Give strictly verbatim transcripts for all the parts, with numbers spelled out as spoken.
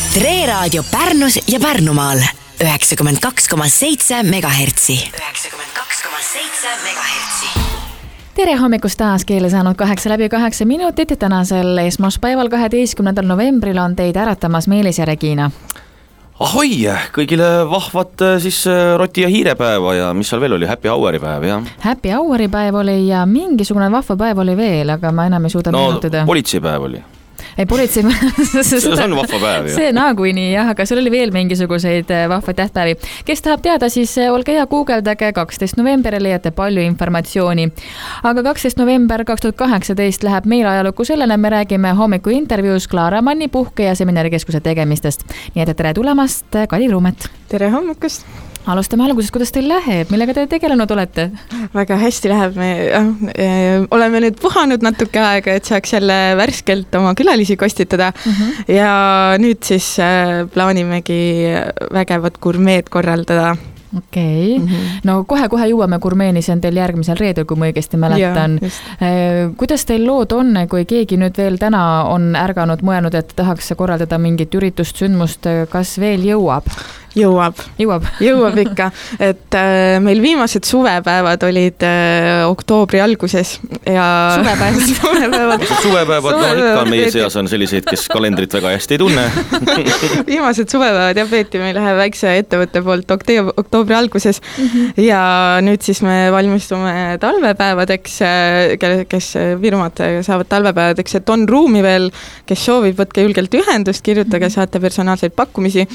Tre Raadio Pärnus ja Pärnumaal üheksakümmend kaks koma seitse megahertsi. üheksakümmend kaks koma seitse megahertsi. Tere hommikust taas keele saanud kaheksa läbi kaheksa minutit. Tänasel esmaspäeval kaheteistkümnendal novembril on teid äratamas Meelis ja Regina. Ahoi, kõigile vahvat siis roti- ja hiirepäeva ja mis seal veel oli, happy hour'i päev, jah? Happy hour'i päev oli ja mingisugune vahva päev oli veel, aga ma enam ei suuda no, meenutada. No, politseipäev oli. Ei, politsei... see on vahva päev, jah. See nagunii, jah, aga seal oli veel mingisuguseid vahva tähtpäevi. Kes tahab teada, siis olge hea, guugeldage kaksteist november, leiate palju informatsiooni. Aga kaksteist november kaks tuhat kaheksateist läheb meil ajalukku sellele, me räägime hommiku intervjuus Klaara Manni puhke- ja seminarikeskuse tegemistest. Nii et tere tulemast, Kadi Ruumet. Tere hommikust. Alustame algusest, kuidas teil läheb, millega te tegelenud olete? Väga hästi läheb, me äh, oleme nüüd puhanud natuke aega, et saaks jälle värskelt oma külalisi kostitada uh -huh. ja nüüd siis äh, plaanimegi vägevat gurmeed korraldada. Okei, okay. mm -hmm. no kohe-kohe jõuame gurmeeni, see on teil järgmisel reedel, kui ma õigesti mäletan. Ja, kuidas teil lood on, kui keegi nüüd veel täna on ärganud, mõelnud, et tahaks korraldada mingit üritust, sündmust, kas veel jõuab? Jõuab. Jõuab. Jõuab ikka, et äh, meil viimased suvepäevad olid äh, oktoobri alguses ja suvepäevad. suvepäevad. suvepäevad, no ikka meie seas on selliseid, kes kalendrit väga hästi ei tunne. viimased suvepäevad ja peeti meil ühe väikse ettevõtte poolt oktoobri, oktoobri alguses mm -hmm. ja nüüd siis me valmistume talvepäevadeks, kes firmad saavad talvepäevadeks, et on ruumi veel, kes soovib, võtke julgelt ühendust, kirjutage, mm -hmm. saate personaalseid pakkumisi.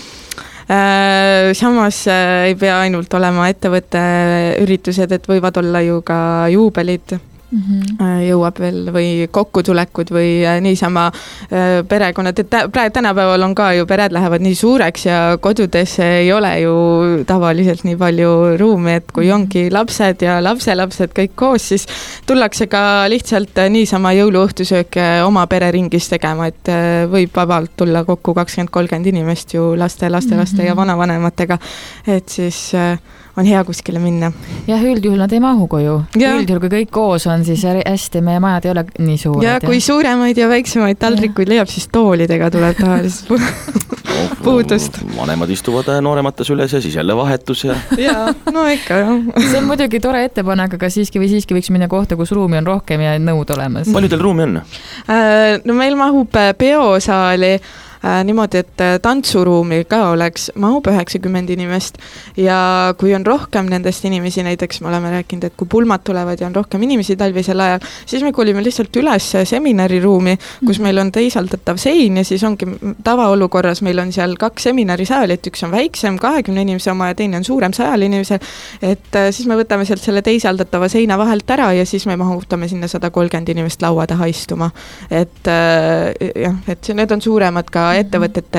Samas ei pea ainult olema ettevõtte üritused, et võivad olla ju ka juubelid. Mm-hmm. Jõuab veel või kokkutulekud või niisama perekonnad, et praegu tänapäeval on ka ju pered lähevad nii suureks ja kodudes ei ole ju tavaliselt nii palju ruumi, et kui ongi lapsed ja lapselapsed kõik koos, siis tullakse ka lihtsalt niisama jõuluõhtusööke oma pereringis tegema, et võib vabalt tulla kokku kakskümmend kolmkümmend inimest ju laste, laste, laste mm-hmm. ja vanavanematega, et siis on hea kuskile minna. Jah, üldjuhul nad ei mahu koju. Üldjuhul, kui kõik koos on, siis hästi, meie majad ei ole nii suured. Ja kui suuremaid ja väiksemaid taldrikuid leiab, siis toolidega tuleb tavaliselt puudust. Vanemad istuvad nooremates üles ja siis jälle vahetus. Ja, ja no ikka, jah. See on muidugi tore ettepanek, aga siiski või siiski võiks minna kohta, kus ruumi on rohkem ja nõud olemas. Palju teil ruumi on? No meil mahub peosaali niimoodi, et tantsuruumi ka oleks, mahub üheksakümmend inimest ja kui on rohkem nendest inimesi, näiteks me oleme rääkinud, et kui pulmad tulevad ja on rohkem inimesi talvisel ajal, siis me kolime lihtsalt üles seminariruumi, kus meil on teisaldatav sein ja siis ongi tavaolukorras, meil on seal kaks seminarisaali, et üks on väiksem, kahekümne inimese oma ja teine on suurem sajal inimesel, et siis me võtame sealt selle teisaldatava seina vahelt ära ja siis me mahutame sinna sada kolmkümmend inimest laua taha istuma. Et jah, et need on suuremad ka ettevõtete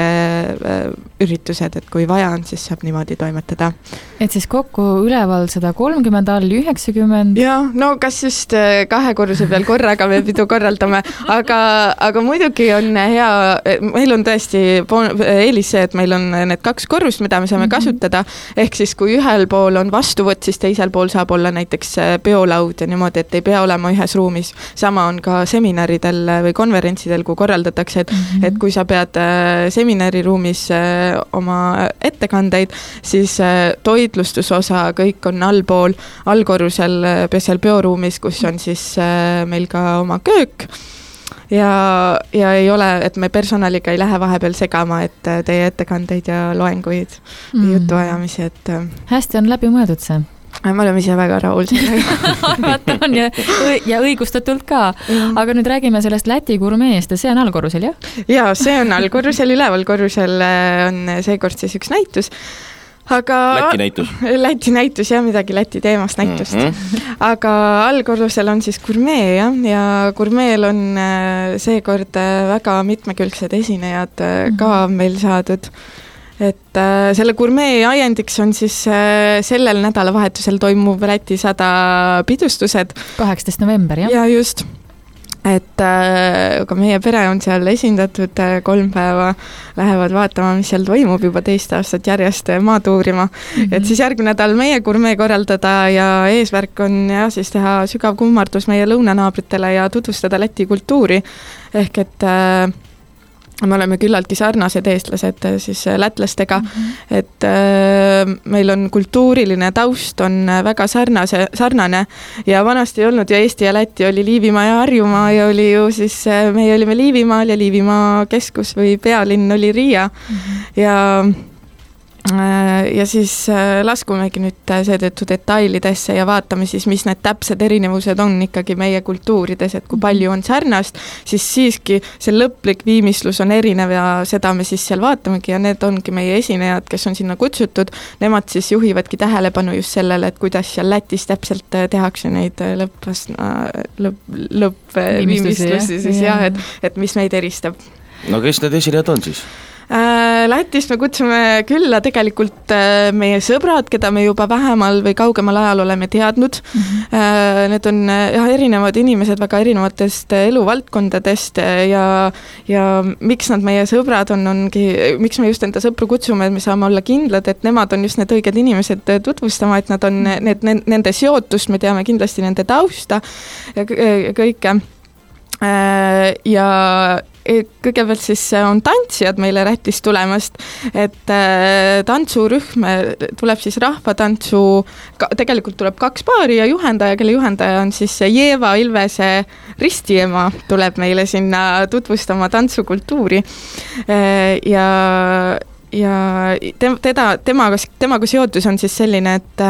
üritused, et kui vaja on, siis saab niimoodi toimetada. Et siis kokku üleval sada kolmkümmend all üheksakümmend? Ja, no kas just kahe korruse peal korraga me pidu korraldame, aga, aga muidugi on hea, meil on tõesti eelis see, et meil on need kaks korrust, mida me saame kasutada, ehk siis kui ühel pool on vastuvõtt, siis teisel pool saab olla näiteks peolaud ja niimoodi, et ei pea olema ühes ruumis. Sama on ka seminaridel või konverentsidel, kui korraldatakse, et, mm-hmm. et kui sa pead seminariruumis oma ettekandeid, siis toitlustusosa kõik on allpool, allkorrusel seal peoruumis, kus on siis meil ka oma köök ja, ja ei ole, et me personaliga ei lähe vahepeal segama, et teie ettekandeid ja loenguid mm. jutuajamisi, et hästi on läbi mõeldud see. Me oleme ise väga rahul sellega. on ja, ja õigustatult ka. Aga nüüd räägime sellest Läti gurmeest ja see on allkorrusel, jah? Ja, see on allkorrusel, üleval korrusel on seekord siis üks näitus. Aga Läti näitus. Läti näitus, jah, midagi Läti teemast näitust. Mm-hmm. Aga allkorrusel on siis gurmee, jah, ja gurmeel on seekord väga mitmekülgsed esinejad ka meil saadud. Et äh, selle gurmee ajendiks on siis äh, sellel nädalavahetusel toimuv Läti sada pidustused. kaheksateist november, jah? Ja just. Et äh, ka meie pere on seal esindatud äh, kolm päeva, lähevad vaatama, mis seal toimub juba teist aastat järjest maad uurima. Mm-hmm. Et siis järgmine nädal meie gurmee korraldada ja eesvärk on ja siis teha sügav kummardus meie lõunanaabritele ja tutvustada Läti kultuuri. Ehk et äh, me oleme küllaltki sarnased eestlased siis lätlastega, mm-hmm. et äh, meil on kultuuriline taust on väga sarnase, sarnane ja vanasti ei olnud ju Eesti ja Läti, oli Liivimaa ja Harjumaa ja oli ju siis, meie olime Liivimaal ja Liivimaa keskus või pealinn oli Riia mm-hmm. ja ja siis laskumegi nüüd seetõttu detailidesse ja vaatame siis, mis need täpsed erinevused on ikkagi meie kultuurides, et kui palju on sarnast, siis siiski see lõplik viimistlus on erinev ja seda me siis seal vaatamegi ja need ongi meie esinejad, kes on sinna kutsutud, nemad siis juhivadki tähelepanu just sellele, et kuidas seal Lätis täpselt tehakse neid lõppvas, lõpp, lõpp viimistlusi siis jah, et, et mis meid eristab. No kes need esinejad on siis? Lätist me kutsume külla tegelikult meie sõbrad, keda me juba vähemal või kaugemal ajal oleme teadnud. Mm-hmm. Need on jah, erinevad inimesed väga erinevatest eluvaldkondadest ja, ja miks nad meie sõbrad on, ongi, miks me just enda sõpru kutsume, et me saame olla kindlad, et nemad on just need õiged inimesed tutvustama, et nad on need, nende seotust, me teame kindlasti nende tausta ja kõike. Ja kõigepealt siis on tantsijad meile Lätist tulemast, et tantsurühm tuleb siis rahvatantsu, tegelikult tuleb kaks paari ja juhendaja, kelle juhendaja on siis Jeeva Ilvese ristiema, tuleb meile sinna tutvustama tantsukultuuri ja, ja teda, temaga, temaga seotus on siis selline, et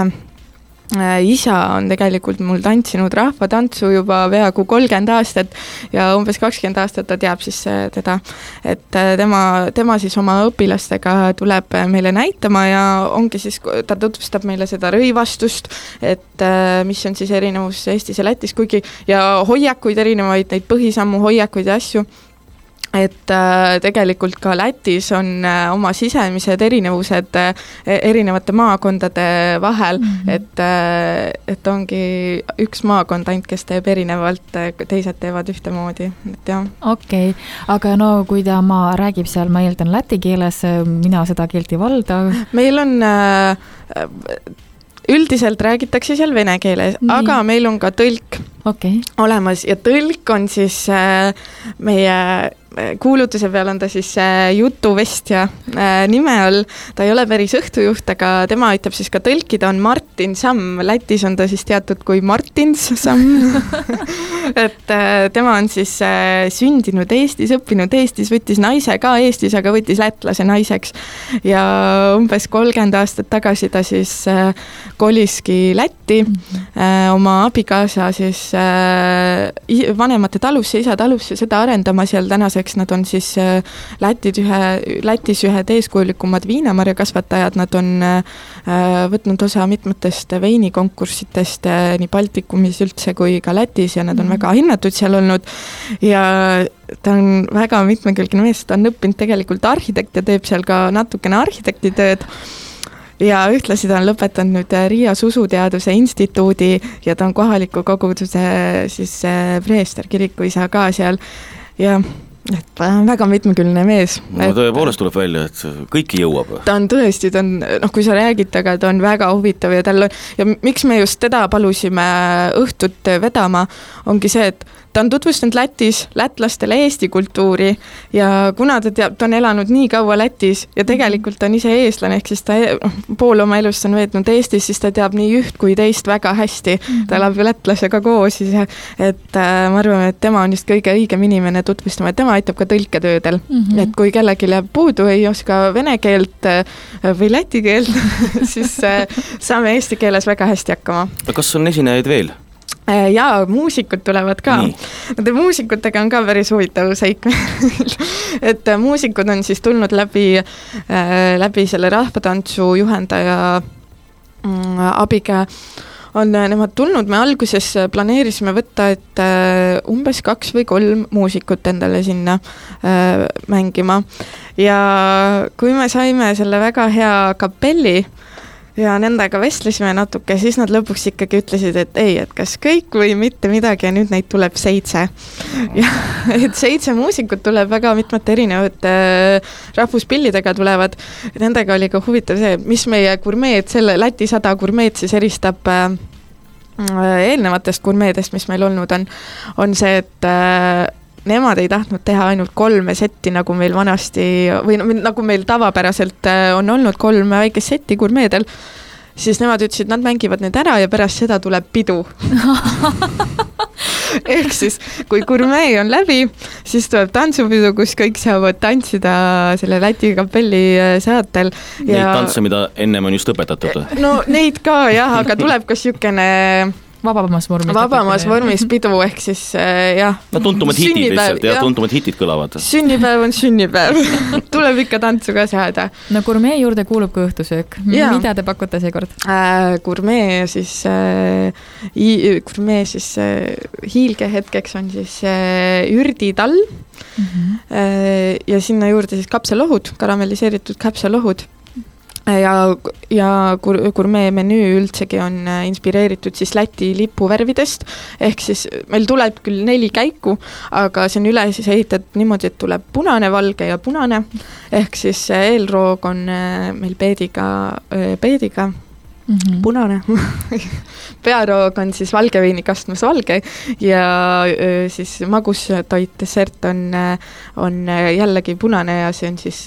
isa on tegelikult mul tantsinud rahvatantsu juba peaaegu kolmkümmend aastat ja umbes kakskümmend aastat ta teab siis teda, et tema, tema siis oma õpilastega tuleb meile näitama ja ongi siis, ta tutvustab meile seda rõivastust, et mis on siis erinevus Eestis ja Lätis, kuigi ja hoiakuid erinevaid, neid põhisammu hoiakuid ja asju. Et äh, tegelikult ka Lätis on äh, oma sisemised erinevused äh, erinevate maakondade vahel, mm-hmm. et, äh, et ongi üks maakond ainult, kes teeb erinevalt, teised teevad ühtemoodi, et jah. Okei, okay. Aga no kui ta ma räägib seal, ma eeldan läti keeles, mina seda keelt ei valda. Meil on äh, üldiselt räägitakse seal vene keeles, Nii. aga meil on ka tõlk okay. olemas ja tõlk on siis äh, meie kuulutuse peal on ta siis jutuvestja nime all, ta ei ole päris õhtujuht, aga tema aitab siis ka tõlkida, on Martin Samm, Lätis on ta siis teatud kui Martins Samm, et tema on siis sündinud Eestis, õppinud Eestis, võttis naise ka Eestis, aga võttis lätlase naiseks ja umbes kolmkümmend aastat tagasi ta siis koliski Lätti mm-hmm. oma abikaasa siis vanemate talusse, isa talusse seda arendama seal tänase eks nad on siis Lätid ühe, Lätis ühed eeskujulikumad viinamarja kasvatajad, nad on võtnud osa mitmetest veinikonkursitest nii Baltikumis üldse kui ka Lätis ja nad on mm. väga hinnatud seal olnud ja ta on väga mitmekülgne mees, ta on õppinud tegelikult arhitekt ja teeb seal ka natukene arhitektitööd ja ühtlasi ta on lõpetanud nüüd Riia Susuteaduse instituudi ja ta on kohaliku koguduse siis preester, kirikuisa ka seal ja et väga mitmekülne mees. No tõepoolest tuleb välja, et kõiki jõuab. Ta on tõesti, ta on, noh kui sa räägid, aga ta on väga huvitav ja tal on, ja miks me just teda palusime õhtut vedama, ongi see, et ta on tutvustanud Lätis lätlastele Eesti kultuuri ja kuna ta teab, ta on elanud nii kaua Lätis ja tegelikult ta on ise eestlane, ehk siis ta pool oma elust on veetnud Eestis, siis ta teab nii üht kui teist väga hästi. Mm-hmm. Ta elab ju lätlasega koos, et äh, ma arvan, et tema on just kõige õigem inimene tutvustama, et tema aitab ka tõlketöödel. Mm-hmm. Et kui kellelgi jääb puudu, ei oska vene keelt või läti keelt, siis äh, saame eesti keeles väga hästi hakkama. Kas on esinejaid veel? Jaa, muusikud tulevad ka. Nende muusikutega on ka päris huvitav seik. et muusikud on siis tulnud läbi, läbi selle rahvatantsu juhendaja abiga. On nemad tulnud, me alguses planeerisime võtta, et umbes kaks või kolm muusikut endale sinna mängima. Ja kui me saime selle väga hea kapelli, ja nendega vestlesime natuke, siis nad lõpuks ikkagi ütlesid, et ei, et kas kõik või mitte midagi ja nüüd neid tuleb seitse. Ja, et seitse muusikut tuleb väga mitmete erinevate rahvuspillidega tulevad. Nendega oli ka huvitav see, mis meie gurmeed, selle Läti sada gurmeed siis eristab eelnevatest gurmeedest, mis meil olnud on, on see, et nemad ei tahtnud teha ainult kolme setti, nagu meil vanasti või nagu meil tavapäraselt on olnud kolm väikest setti gurmeedel, siis nemad ütlesid, nad mängivad need ära ja pärast seda tuleb pidu. Ehk siis, kui gurmee on läbi, siis tuleb tantsupidu, kus kõik saavad tantsida selle Läti kapelli saatel. Neid ja... tantse, mida ennem on just õpetatud? No neid ka jah, aga tuleb ka siukene vabamas vormis. Vabamas vormis pidu, ehk siis äh, jah. No tuntumad hitid lihtsalt ja, ja tuntumad hitid kõlavad. Sünnipäev on sünnipäev. Tuleb ikka tantsu ka saada. No gurmee juurde kuulub ka õhtusöök. Ja. Mida te pakute seekord? Äh, gurmee siis, äh, gurmee siis äh, hiilge hetkeks on siis äh, ürditall mm-hmm. äh, ja sinna juurde siis kapsalohud, karamelliseeritud kapsalohud. Ja, ja gurmee menüü üldsegi on inspireeritud siis Läti lipuvärvidest, ehk siis meil tuleb küll neli käiku, aga see on üle siis ehitatud niimoodi, et tuleb punane, valge ja punane, ehk siis eelroog on meil peediga, peediga mm-hmm. punane, pearoog on siis valge veini kastmas valge ja siis magustoit dessert on, on jällegi punane ja see on siis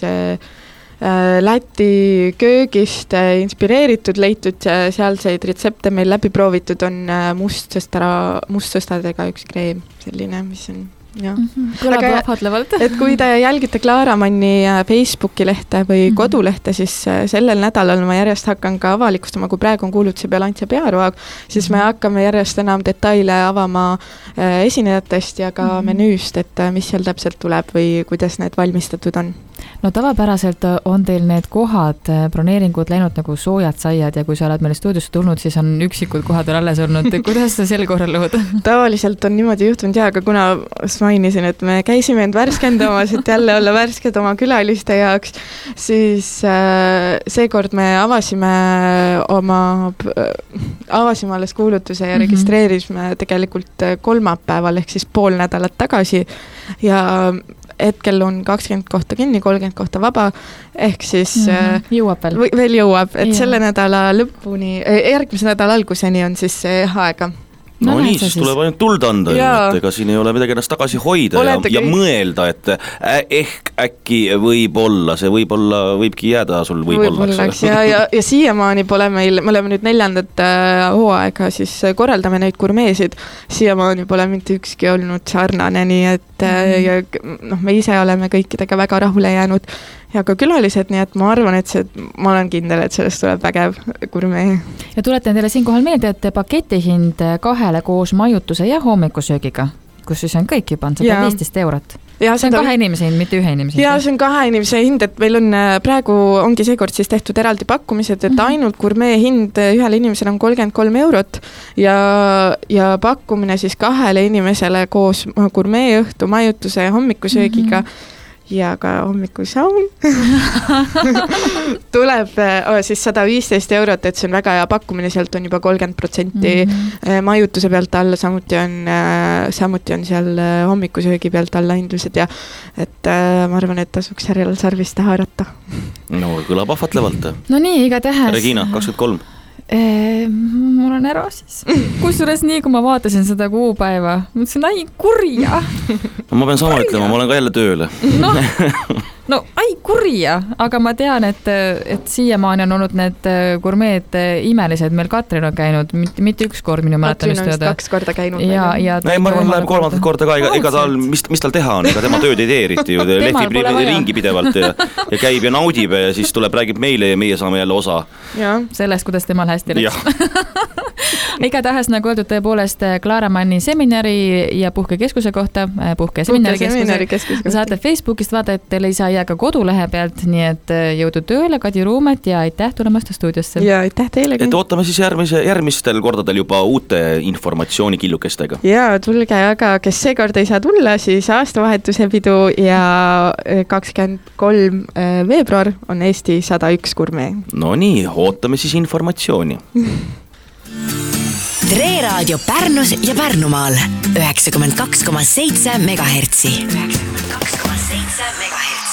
Läti köögist inspireeritud, leitud sealseid retsepte meil läbi proovitud on mustsõstara, mustsõstadega üks kreem, selline, mis on jah. Mm-hmm. Kõlab lahvatlevalt. Et kui te jälgite Klaaramanni Facebooki lehte või mm-hmm. kodulehte, siis sellel nädalal ma järjest hakkan ka avalikustama, kui praegu on kuulutuse peal Antse Pearoag, siis me hakkame järjest enam detaile avama esinejatest ja ka mm-hmm. menüüst, et mis seal täpselt tuleb või kuidas need valmistatud on. No tavapäraselt on teil need kohad, broneeringud läinud nagu soojad saiad ja kui sa oled meil stuudiosse tulnud, siis on üksikud kohad veel alles olnud. Kuidas sa sel korral lood? Tavaliselt on niimoodi juhtunud ja, aga kuna mainisin, et me käisime end värskendamas, et jälle olla värsked oma külaliste jaoks, siis äh, seekord me avasime oma, avasime alles kuulutuse ja mm-hmm. registreerisime tegelikult kolmapäeval ehk siis pool nädalat tagasi ja hetkel on kakskümmend kohta kinni, kolmkümmend kohta vaba, ehk siis mm-hmm. jõuab veel. veel jõuab, et ja. Selle nädala lõpuni, järgmise nädala alguseni on siis aega. No, no nii, siis tuleb ainult tuld anda, et ega siin ei ole midagi ennast tagasi hoida ja, ja mõelda, et ehk äkki võib-olla, see võib-olla võibki jääda sul võib-olla. Võib ja, ja, ja siiamaani pole meil, me oleme nüüd neljandat hooaega, siis korraldame neid gurmeesid, siiamaani pole mitte ükski olnud sarnane, nii et mm-hmm. ja, no, me ise oleme kõikidega väga rahule jäänud ja ka külalised, nii et ma arvan, et see, ma olen kindel, et sellest tuleb vägev gurmee. Ja tuletan teile siinkohal meelde, et paketihind kahele koos majutuse ja hommikusöögiga, kus siis on kõik juba, on sada viisteist eurot. Ja, see on kahe inimese hind, mitte ühe inimese hind. Ja see on kahe inimese hind, et meil on praegu ongi seekord siis tehtud eraldi pakkumised, et mm-hmm. ainult gurmee hind ühele inimesele on kolmkümmend kolm eurot ja, ja pakkumine siis kahele inimesele koos gurmee õhtu, majutuse ja hommikusöögiga mm-hmm. ja ka hommikusaun tuleb oh, siis sada viisteist eurot, et see on väga hea pakkumine, sealt on juba kolmkümmend protsenti mm-hmm. majutuse pealt alla, samuti on, samuti on seal hommikusöögi pealt alla hindlused ja et ma arvan, et tasuks järjel sarvist haarata. No kõlab ahvatlevalt. No nii, iga tähes. Regina, kakskümmend kolm. Eee, mul on ära siis. Kusjuures nii, kui ma vaatasin seda kuupäeva, mõtlesin, ai, kurja. No ma pean sama kurja. Ütlema, ma olen ka jälle tööle. No, no ai, kurja, aga ma tean, et, et siiamaani on olnud need gurmeed imelised. Meil Katrin on käinud, mitte, mitte üks kord minu mäletamist tööda. Katrin on kaks korda käinud. Ja, ja no, ei, ma arvan, läheb kolmandat korda ka, ega, ega tal, mis, mis tal teha on, ega tema tööd ei tee eriti ju, lehvib ringi pidevalt ja, ja käib ja naudib ja siis tuleb, räägib meile ja meie saame jälle osa. Ja. Sellest, kuidas temal hästi läks. Iga tähes, nagu öeldud, tõepoolest Klaaramanni seminari ja puhkekeskuse kohta, puhke seminari keskuse, saate Facebookist vaata, et teil ei saa jääga kodulehe pealt, nii et jõudu tööle, Kadi Ruumet ja aitäh tulemast stuudiosse. Ja aitäh teilegi. Et ootame siis järgmise, järgmistel kordadel juba uute informatsioonikillukestega. Ja tulge, aga kes seekord ei saa tulla, siis aastavahetuse pidu ja kakskümmend kolm veebruar on Eesti sada üks gurmee. No nii, ootame siis informatsiooni. Tre Raadio Pärnus ja Pärnumaal üheksakümmend kaks koma seitse megahertsi. üheksakümmend kaks koma seitse megahertsi.